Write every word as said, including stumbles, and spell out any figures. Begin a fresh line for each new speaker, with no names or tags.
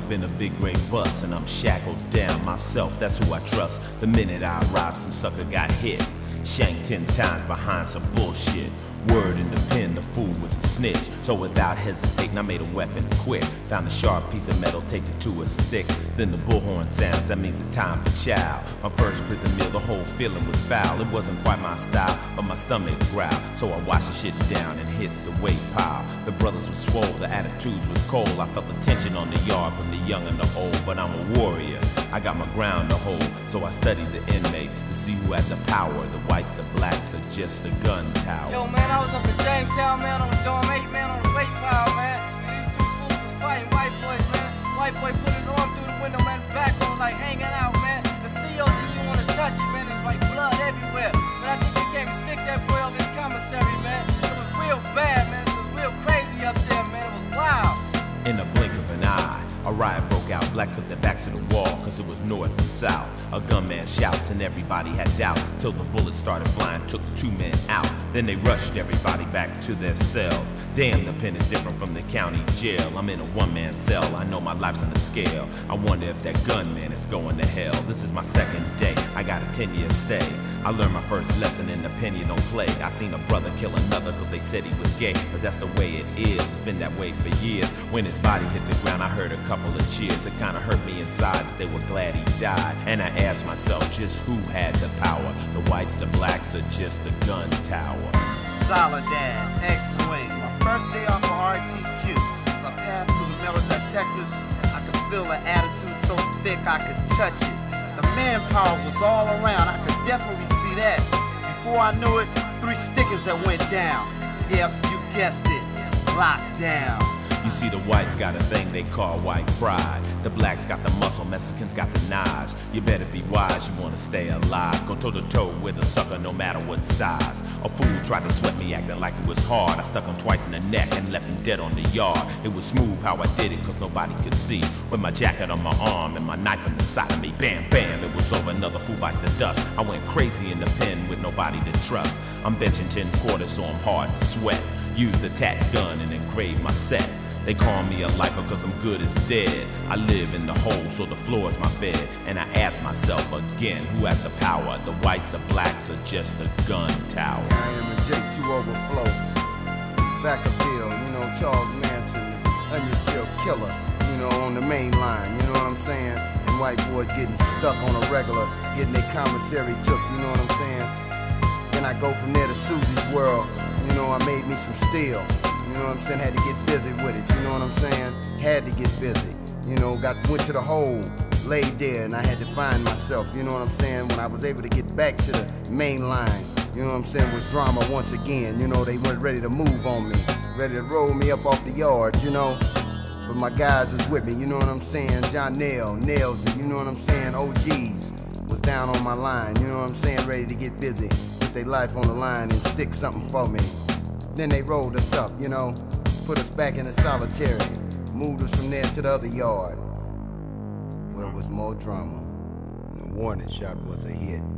been a big great bust, and I'm shackled down myself, that's who I trust. The minute I arrived, some sucker got hit, shanked ten times behind some bullshit. Word in the pen, the fool was a snitch. So without hesitating, I made a weapon quick. Found a sharp piece of metal, taped it to a stick. Then the bullhorn sounds, that means it's time for chow. My first prison meal, the whole feeling was foul. It wasn't quite my style, but my stomach growled. So I washed the shit down and hit the weight pile. The brothers were swole, the attitudes was cold. I felt the tension on the yard from the young and the old. But I'm a warrior, I got my ground to hold. So I studied the inmates to see who had the power. The whites, the blacks, or just the gun tower.
Yo, man, I was up in Jamestown, man, on the dorm eight, man, on the weight pile, man. And these two fools was fighting white boys, man. White boy put his arm through the window, man, back on like hanging out, man. The C O didn't even want to touch him, man. There's like blood everywhere. Man, I think they came to stick that boy on this commissary, man. It was real bad, man. It was real crazy up there, man. It was wild.
In the blink of an eye, a riot broke out. Blacks put their backs to the wall, cause it was north and south. A gunman shouts and everybody had doubts, till the bullets started flying, took two men out. Then they rushed everybody back to their cells. Damn, the pen is different from the county jail. I'm in a one-man cell, I know my life's on the scale. I wonder if that gunman is going to hell. This is my second day, I got a ten-year stay. I learned my first lesson in the pen, you don't play. I seen a brother kill another cause they said he was gay. But that's the way it is, it's been that way for years. When his body hit the ground, I heard a couple of cheers. It kinda hurt me inside that they were glad he died. And I asked myself just who had the power. The whites, the blacks, or just the gun tower.
Soledad, X-Wing, my first day off of R T Q. As I passed through the metal detectors, I could feel the attitude so thick I could touch it. The manpower was all around, I could definitely see that. Before I knew it, three stickers that went down. Yep, you guessed it, locked down.
You see, the whites got a thing they call white pride. The blacks got the muscle, Mexicans got the knives. You better be wise, you wanna stay alive. Go toe to toe with a sucker no matter what size. A fool tried to sweat me acting like it was hard. I stuck him twice in the neck and left him dead on the yard. It was smooth how I did it cause nobody could see. With my jacket on my arm and my knife on the side of me. Bam, bam, it was over, another fool bites the dust. I went crazy in the pen with nobody to trust. I'm benching ten quarters so I'm hard to sweat. Use a tat gun and engrave my set. They call me a lifer cause I'm good as dead. I live in the hole so the floor is my bed. And I ask myself again, who has the power? The whites, the blacks, or just the gun tower?
I am a J two Overflow, Vacaville, you know, Charles Manson, Onion Killer, you know, on the main line, you know what I'm saying? And white boys getting stuck on a regular, getting their commissary took, you know what I'm saying? Then I go from there to Susie's World, you know, I made me some steel. You know what I'm saying? Had to get busy with it, you know what I'm saying? Had to get busy. You know, got went to the hole, laid there, and I had to find myself, you know what I'm saying? When I was able to get back to the main line, you know what I'm saying, was drama once again. You know, they weren't ready to move on me, ready to roll me up off the yard, you know? But my guys was with me, you know what I'm saying? John Nail, Nails, you know what I'm saying? O Gs was down on my line, you know what I'm saying? Ready to get busy, put their life on the line and stick something for me. Then they rolled us up, you know, put us back in the solitary, moved us from there to the other yard, where it was more drama, and the warning shot was a hit.